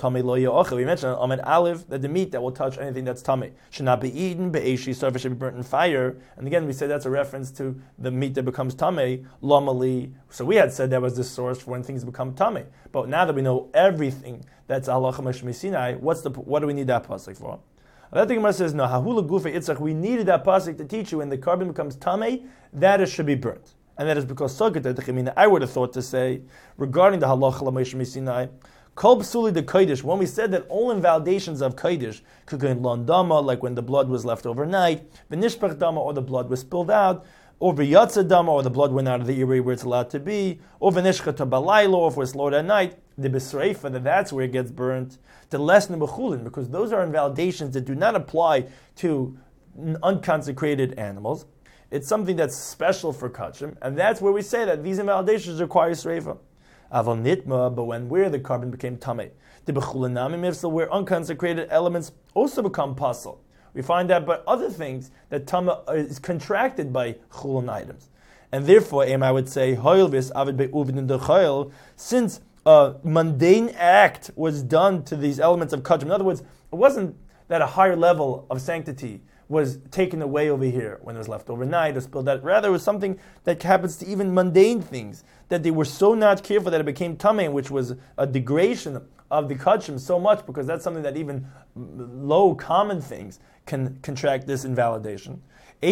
on Amid Aleph that the meat that will touch anything that's tummy should not be eaten, should be burnt in fire. And again, we say that's a reference to the meat that becomes tummy, lomali. So we had said that was the source for when things become tummy. But now that we know everything that's halacha Moshe Sinai, what do we need that pasuk for? That thing says no. Hahula gufa itzach. We needed that pasuk to teach you when the carbon becomes tummy, that it should be burnt. And that is because I would have thought to say, regarding the halacha Moshe Sinai, Kol Psuli de Kodesh, when we said that all invalidations of Kodesh could go in Lon Dama, like when the blood was left overnight, V'nishpach Dama, or the blood was spilled out, or V'yatza Dama, or the blood went out of the area where it's allowed to be, or V'nishchata Balaylo, or if it was slaughtered at night, the B'sreifa, that's where it gets burnt, the Lesna B'chulin, because those are invalidations that do not apply to unconsecrated animals. It's something that's special for kachim, and that's where we say that these invalidations require sreifa. Aval nitma, but where the carbon became tamei, the bechulanami mifsal, where unconsecrated elements also become pasul. We find that by other things that tama is contracted by chulan items, and therefore, I would say hoilvis avid be'uvin dechayil, since a mundane act was done to these elements of kachim. In other words, it wasn't that a higher level of sanctity was taken away over here when it was left overnight or spilled out. Rather, it was something that happens to even mundane things, that they were so not careful that it became tamei, which was a degradation of the kachim so much, because that's something that even low common things can contract this invalidation. I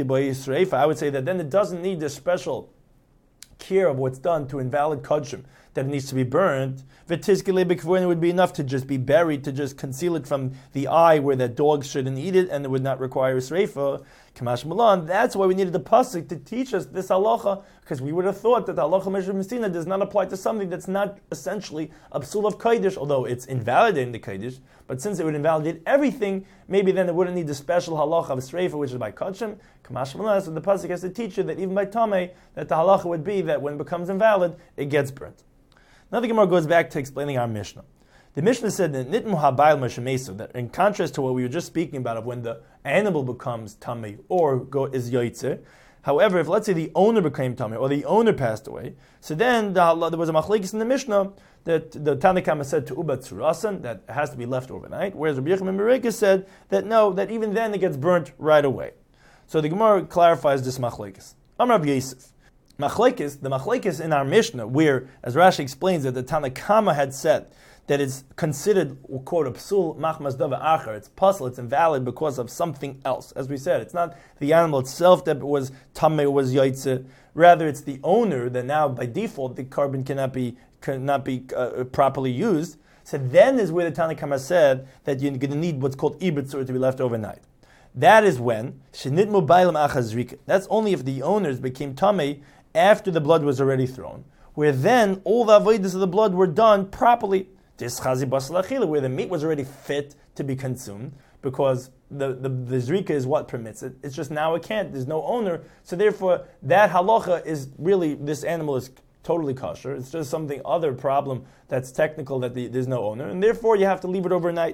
would say that then it doesn't need this special care of what's done to invalid kachim, that it needs to be burned. It would be enough to just be buried, to just conceal it from the eye where that dogs shouldn't eat it, and it would not require a sreifa. Kamash Malan, that's why we needed the pasuk to teach us this halacha, because we would have thought that the halacha Moshe Messina does not apply to something that's not essentially a psul of kodesh, although it's invalidating the kodesh, but since it would invalidate everything, maybe then it wouldn't need the special halacha of sreifa, which is by kachim. Kamash Malan, so the pasuk has to teach you that even by tamei, that the halacha would be that when it becomes invalid, it gets burnt. Now the Gemara goes back to explaining our Mishnah. The Mishnah said that nitmu habayil mashemesa, that in contrast to what we were just speaking about of when the animal becomes tamei or is yoitzer. However, if let's say the owner became tamei or the owner passed away, so then there was a machlekes in the Mishnah that the Tanakama said to ubat tzurasan, that it has to be left overnight, whereas Rabbi Yochanan ben Bereika said that no, that even then it gets burnt right away. So the Gemara clarifies this machlekes. Amar Rav Yosef. The machlekes in our Mishnah, where, as Rashi explains, that the Tana Kama had said that it's considered, quote, a psul machmas dava acher. It's puzzle, it's invalid because of something else. As we said, it's not the animal itself that was tameh, was yaitze. Rather, it's the owner that now, by default, the carbon cannot be properly used. So then is where the Tana Kama said that you're going to need what's called ibetzur to be left overnight. That is when shenitmu bailam achazrika. That's only if the owners became tameh after the blood was already thrown, where then all the avodas of the blood were done properly. This chazi basal achila, where the meat was already fit to be consumed, because the zrika is what permits it. It's just now it can't. There's no owner, so therefore that halacha is really, this animal is totally kosher. It's just something other problem that's technical, that there's no owner, and therefore you have to leave it overnight.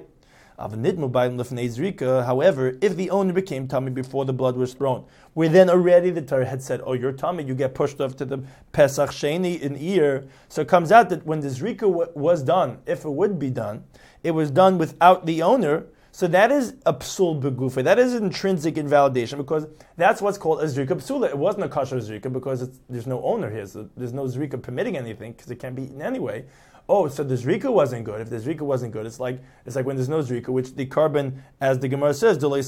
However, if the owner became tummy before the blood was thrown, where then already the Torah had said, oh, you're tummy, you get pushed off to the Pesach Sheni in ear. So it comes out that when the Zrika was done, if it would be done, it was done without the owner. So that is a psul begufa. That is intrinsic invalidation, because that's what's called a Zrika psula. It wasn't a kosher Zrika because there's no owner here. So there's no Zrika permitting anything because it can't be eaten anyway. Oh, so the Zrika wasn't good. If the Zrika wasn't good, it's like when there's no Zrika, which the carbon, as the Gemara says, so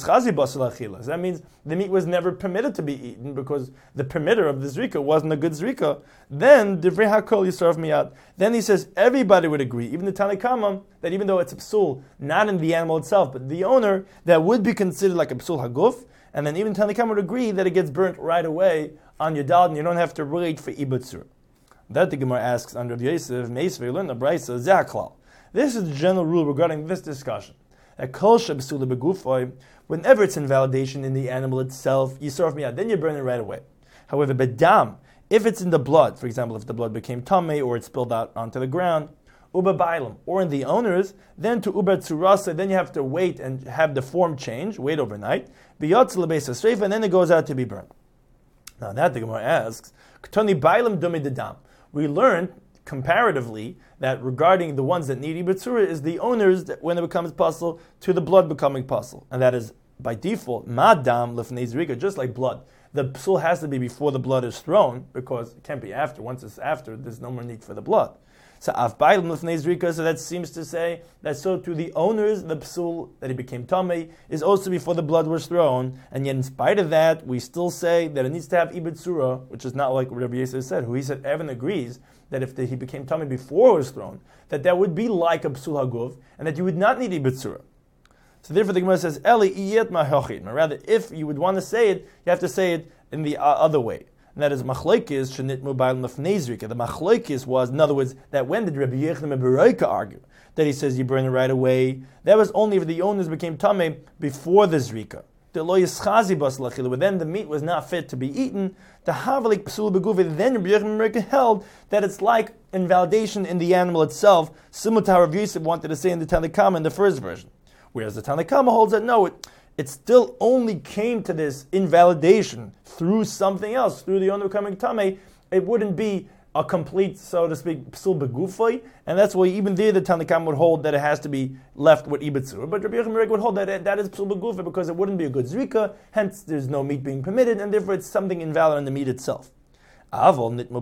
that means the meat was never permitted to be eaten because the permitter of the Zrika wasn't a good Zrika. Then, Divrei HaKol Yisarf Miyad. Then he says everybody would agree, even the Tanna Kama, that even though it's a psul, not in the animal itself, but the owner, that would be considered like a psul haguf, and then even Tanna Kama would agree that it gets burnt right away on your dal, and you don't have to wait for ibutzur. That the Gemara asks under Rav Yosef, Meisvei learn the Brisa Zaklal. This is the general rule regarding this discussion. That kol shebsula begufoi, whenever it's invalidation in the animal itself, yisarf miyad, then you burn it right away. However, bedam, if it's in the blood, for example, if the blood became tamei or it spilled out onto the ground, uba bailam, or in the owners, then to uba tsurasa, then you have to wait and have the form change, wait overnight, biyotz lebesa sreifa, and then it goes out to be burned. Now that the Gemara asks, ktoni bailam dumi dedam. We learned comparatively that regarding the ones that need ibetzura is the owners that when it becomes puzzle to the blood becoming puzzle, and that is by default madam lifnei zrika, just like blood. The psul has to be before the blood is thrown because it can't be after. Once it's after, there's no more need for the blood. So af bailam lifnei zrika. So that seems to say that so to the owners the psul that he became tamei is also before the blood was thrown, and yet in spite of that we still say that it needs to have ibetzura, which is not like Rabbi Yosef said, who he said Evan agrees that if he became tamei before it was thrown, that would be like a psul haguf, and that you would not need ibetzura. So therefore the Gemara says Eli iyet mahochin. Rather, if you would want to say it, you have to say it in the other way. And that is machlekes shenitmu bailam lifnei zrika. The machlekes was, in other words, that when did Rabbi Yochanan ben Beroika argue that he says you burn it right away? That was only if the owners became tamei before the zrika. The lo yischazi bas lachila, but then the meat was not fit to be eaten. The havalik psul beguvi. Then Rabbi Yochanan ben Beroika held that it's like invalidation in the animal itself, similar to how Rav Yosef wanted to say in the Tanna Kama in the first version. Whereas the Tanna Kama holds that no, it still only came to this invalidation through something else, through the owner becoming tamei. It wouldn't be a complete, so to speak, psul begufay, and that's why even there the Tanna Kama would hold that it has to be left with ibetzur. But Rabbi Yochanan would hold that that is psul begufay because it wouldn't be a good zrika, hence there's no meat being permitted, and therefore it's something invalid in the meat itself. However, if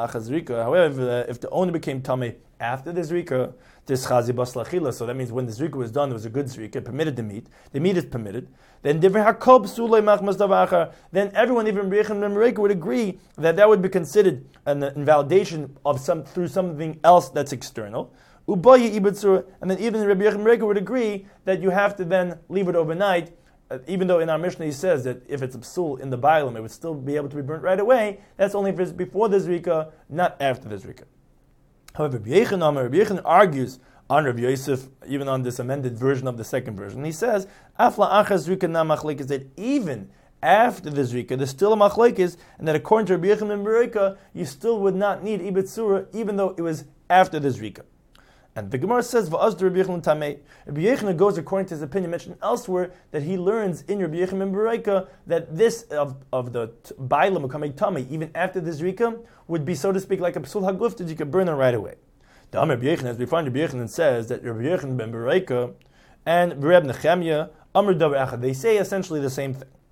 the owner became tamei after the zrika, this chazi bas lachila, so that means when the zrika was done, it was a good zrika, permitted the meat is permitted, then everyone, even Rabbi Yochanan ben Beroika, would agree that would be considered an invalidation of through something else that's external. And then even Rabbi Yochanan ben Beroika would agree that you have to then leave it overnight, even though in our Mishnah he says that if it's a psul in the bailam, it would still be able to be burnt right away. That's only if it's before the zrika, not after the zrika. However, Rabbi Yochanan argues on Rabbi Yosef, even on this amended version of the second version. He says, Afla achas zrika na machlekes, that even after the zrika, there's still a machlekes, and that according to Rabbi Yochanan ben Beroika, you still would not need ibetzura, even though it was after the zrika. And the Gemara says, V'az Rabbi Yochanan tamei. Rabbi Yochanan goes according to his opinion mentioned elsewhere that he learns in Rabbi Yochanan ben Beroika that this of the bailam becoming tamei even after the zrika would be, so to speak, like a psul haguf that you could burn it right away. The Amar Rabbi Yochanan, as we find, Rabbi Yochanan says that Rabbi Yochanan ben Beroika and Reb Nechemya Amar Davar Echad, they say essentially the same thing.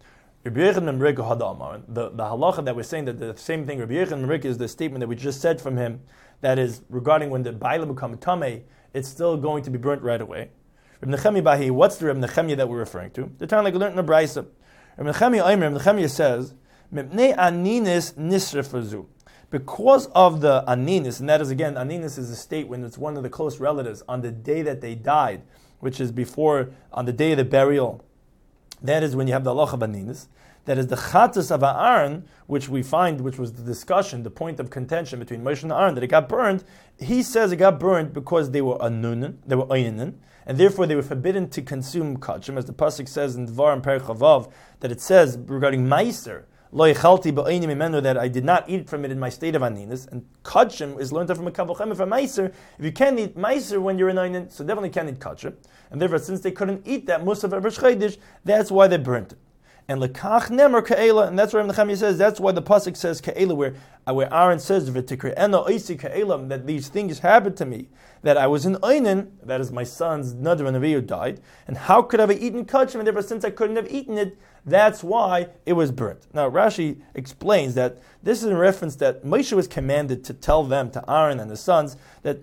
Rabbi Yechon ben Berika had Amar. The halacha that we're saying that the same thing, Rabbi Yechon ben Berika, is the statement that we just said from him, that is regarding when the Bailam become tamei, it's still going to be burnt right away. Rabbi Nechemia Bahi, what's the Rabbi Nechemia that we're referring to? The time like we learned in the Brayso. Rabbi Nechemia says, Mipnei aninis nisrefazu. Because of the aninis, and that is again, aninis is a state when it's one of the close relatives on the day that they died, which is before, on the day of the burial. That is when you have the halacha of aninis. That is the chatas of Aaron, which we find, which was the discussion, the point of contention between Moshe and Aaron, that it got burned. He says it got burned because they were anunin, they were oinin, and therefore they were forbidden to consume kachim, as the pasuk says in Dvar and Perek Chavav, that it says regarding meiser, lo yechalti ba'oinim imenu, that I did not eat from it in my state of aninis, and kachim is learned from a kavuchem from meiser. If you can't eat meiser when you're in oinin, so definitely can't eat kachim, and therefore since they couldn't eat that musaf Rosh Chodesh, that's why they burnt it. And lekach nemer ka'ela, and that's where Nechemia says, that's why the pasuk says ka'ela, where Aaron says v'tikre'eno oisi ka'ela, that these things happened to me, that I was in oinin, that is my son's Nadav and Avihu died, and how could I have eaten kachim, and therefore since I couldn't have eaten it, that's why it was burnt. Now Rashi explains that this is in reference that Moshe was commanded to tell them, to Aaron and his sons, that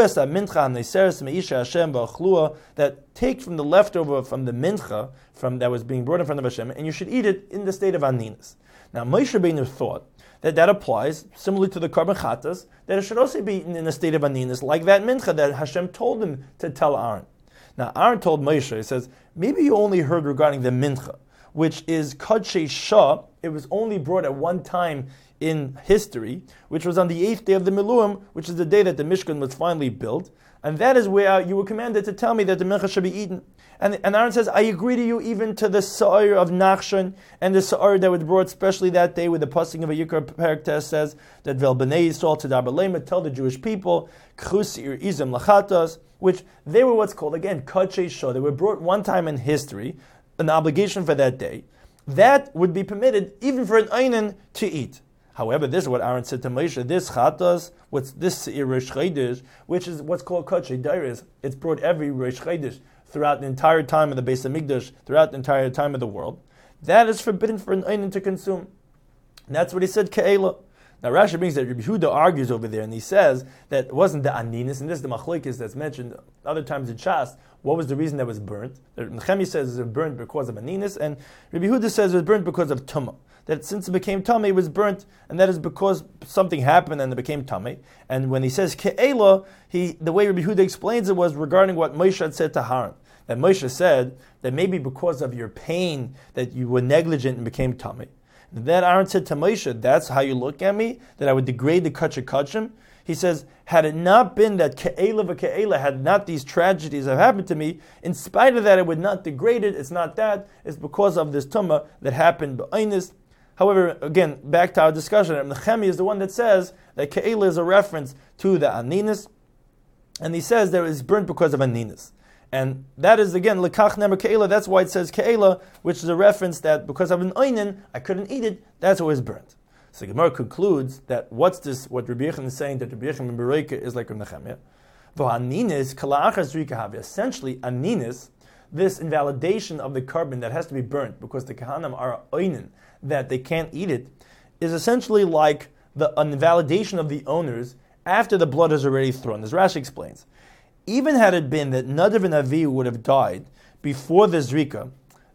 that take from the leftover from the mincha that was being brought in front of Hashem, and you should eat it in the state of aninas. Now Moshe Rabbeinu thought that applies similarly to the karban chatas, that it should also be eaten in the state of aninas, like that mincha that Hashem told him to tell Aaron. Now Aaron told Moshe, he says, maybe you only heard regarding the mincha, which is Kadshe Shah. It was only brought at one time in history, which was on the 8th day of the Miluim, which is the day that the Mishkan was finally built. And that is where you were commanded to tell me that the mincha should be eaten. And Aaron says, I agree to you even to the Sa'ir of Nachshon and the Sa'ir that was brought especially that day with the passing of a Yikar Perek Test says that Vel B'nai Yisrael Tadar B'leima, tell the Jewish people, K'chusir Izim Lachatas, which they were what's called, again, Kadshe Shah. They were brought one time in history, an obligation for that day. That would be permitted even for an Einin to eat. However, this is what Aaron said to Moshe, this chatas, what's this Rosh Chodesh, which is what's called Kadshe Dairis, it's brought every Rosh Chodesh throughout the entire time of the Beis HaMikdash, throughout the entire time of the world. That is forbidden for an Einin to consume. And that's what he said, Ke'ela. Now Rashi brings that Rabbi Yehuda argues over there, and he says that it wasn't the aninis, and this is the machlokes that's mentioned other times in Shas. What was the reason that was burnt? Nechemia says it was burnt because of aninis, and Rabbi Yehuda says it was burnt because of tumah. That since it became tummy, it was burnt, and that is because something happened and it became tummy. And when he says ke'ela, the way Rabbi Yehuda explains it was regarding what Moshe had said to Aaron. That Moshe said that maybe because of your pain that you were negligent and became tummy. And then Aaron said to Moshe, that's how you look at me? That I would degrade the kachim? He says, had it not been that ke'ela v'ke'ela, had not these tragedies have happened to me, in spite of that, it would not degrade it. It's not that. It's because of this tumah that happened b'aynis. However, again, back to our discussion, Nechemia is the one that says that ke'ela is a reference to the aninis, and he says that it is burnt because of aninis. And that is, again, lekach nemer ke'ela, that's why it says ke'ela, which is a reference that because of an oinin, I couldn't eat it, that's why it's burnt. So Gemara concludes that what's this, what Rabbi Yechon is saying, that Rabbi Yechon ben Berika is like Rabbi Nechemia. V'aninis kala'achas rika havi. Essentially, aninis, this invalidation of the carbon that has to be burnt because the kahanim are oinin, that they can't eat it, is essentially like the invalidation of the owners after the blood is already thrown. As Rashi explains, even had it been that Nadav and Avihu would have died before the zrika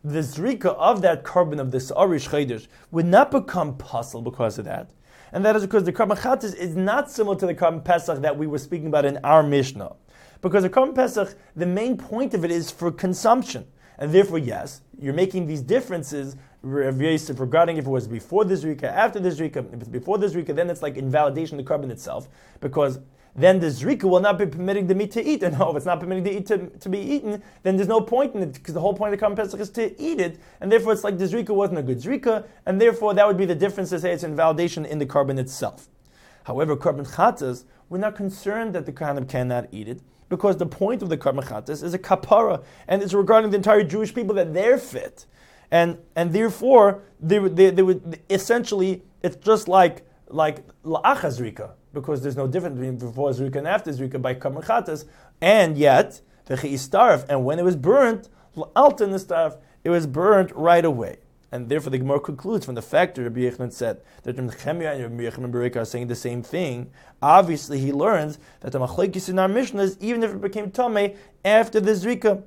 of that carbon of the Sa'arish Chodesh would not become puzzle because of that. And that is because the carbon chatas is not similar to the carbon Pesach that we were speaking about in our Mishnah. Because the carbon Pesach, the main point of it is for consumption. And therefore, yes, you're making these differences regarding if it was before the Zrika, after the Zrika. If it's before the Zrika, then it's like invalidation of the carbon itself, because then the Zrika will not be permitting the meat to eat. And no, if it's not permitting the meat to be eaten, then there's no point in it, because the whole point of the carbon Pesach is to eat it, and therefore it's like the Zrika wasn't a good Zrika, and therefore that would be the difference to say it's invalidation in the carbon itself. However, carbon chatas, we're not concerned that the Kohanim cannot eat it, because the point of the carbon chatas is a kapara, and it's regarding the entire Jewish people that they're fit. And therefore, they would essentially, it's just like la'achas zrika, because there's no difference between before zrika and after zrika by carbon chatas, and yet, the istarf, and when it was burnt, l'alta nistarf, it was burnt right away. And therefore the Gemara concludes from the fact that Rabbi Yochanan said that Rabbi Nechemia and Rabbi Yochanan ben Berekah are saying the same thing. Obviously he learns that the machlokes in our Mishnah is even if it became tamei after the zrika,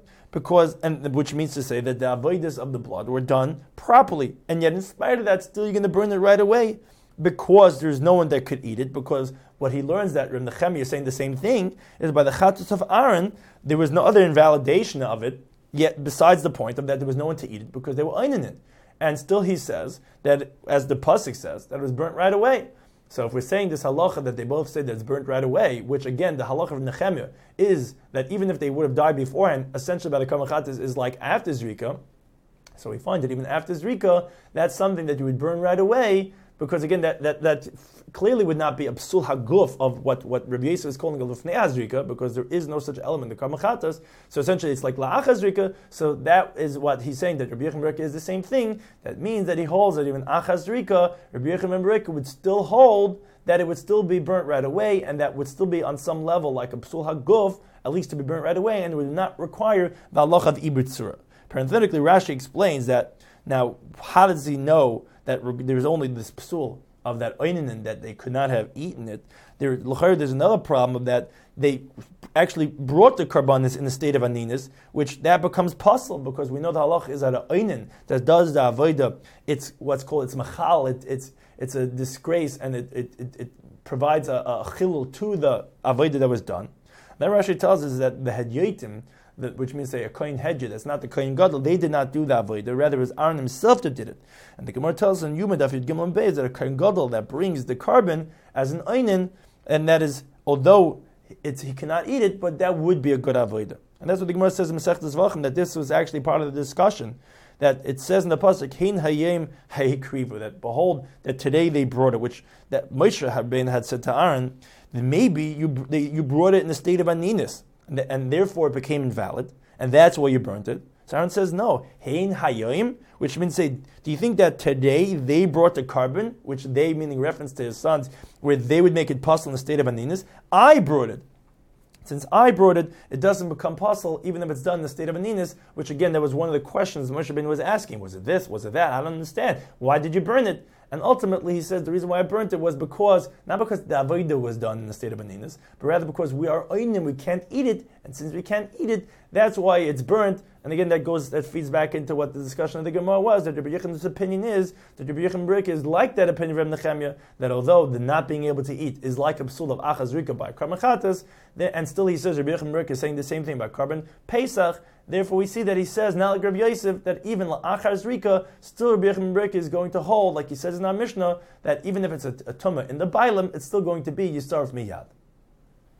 which means to say that the avodas of the blood were done properly, and yet in spite of that, still you're going to burn it right away because there's no one that could eat it. Because what he learns that Rabbi Nechemia is saying the same thing is by the chatos of Aaron, there was no other invalidation of it. Yet besides the point of that there was no one to eat it because they were einin it. And still he says that, as the pasuk says, that it was burnt right away. So if we're saying this halacha that they both say that it's burnt right away, which again the halacha of Nechemia is that even if they would have died beforehand, essentially by the Karmachatas is like after Zrika. So we find that even after Zrika, that's something that you would burn right away, because again that clearly would not be a psul haguf of what Rabbi Yosef is calling a lufnei azrika, because there is no such element in the karmachatas. So essentially it's like la'ach azrika. So that is what he's saying, that Rabbi Yochanan ben Berekah is the same thing. That means that he holds that even ach azrika, Rabbi Yochanan ben Berekah would still hold that it would still be burnt right away, and that would still be on some level like a psul haguf, at least to be burnt right away, and it would not require the halacha of ibrit tzura. Parenthetically, Rashi explains that, now how does he know that there's only this psul of that oinin that they could not have eaten it? There's another problem of that they actually brought the karbanis in the state of aninis, which that becomes puzzle, because we know the halach is that an oinin that does the avodah, it's what's called, it's machal, it's a disgrace, and it provides a chilul to the avodah that was done. Then Rashi tells us that the hedyotim, which means say a kohen hedjed, that's not the kohen gadol, they did not do the avodah, rather it was Aaron himself that did it. And the Gemara tells us in Yuma Daf Yud Gimel Beis that a kohen gadol that brings the carbon as an einin, and that is, although he cannot eat it, but that would be a good avodah. And that's what the Gemara says in Masechtas Zvachim, that this was actually part of the discussion, that it says in the pasuk, Hein hayem hayikrivu, that behold, that today they brought it, which that Moshe Rabbeinu had said to Aaron, that maybe you brought it in the state of aninis, and therefore it became invalid, and that's why you burnt it. So Aaron says, no, hein hayom, which means, say, do you think that today they brought the carbon, which they, meaning reference to his sons, where they would make it possible in the state of aninis? I brought it. Since I brought it, it doesn't become possible, even if it's done in the state of aninis, which again, that was one of the questions Moshe Rabbeinu was asking. Was it this? Was it that? I don't understand. Why did you burn it? And ultimately, he says the reason why I burnt it was because, not because the avodah was done in the state of aninis, but rather because we are oinim, we can't eat it, and since we can't eat it, that's why it's burnt. And again, that feeds back into what the discussion of the Gemara was, that Rabbi Yochanan's opinion is, that Rabbi Yochanan ben Berekah is like that opinion of Rabbi Nechemia, that although the not being able to eat is like a psul of achaz rika by karmachatas, and still he says Rabbi Yochanan ben Berekah is saying the same thing about carbon Pesach. Therefore, we see that he says, not like Rabbi Yosef, that even la'achar zrika, still Rabbi Yochanan ben Berekah is going to hold, like he says in our Mishnah, that even if it's a tumah in the bailam, it's still going to be yisarf miyad.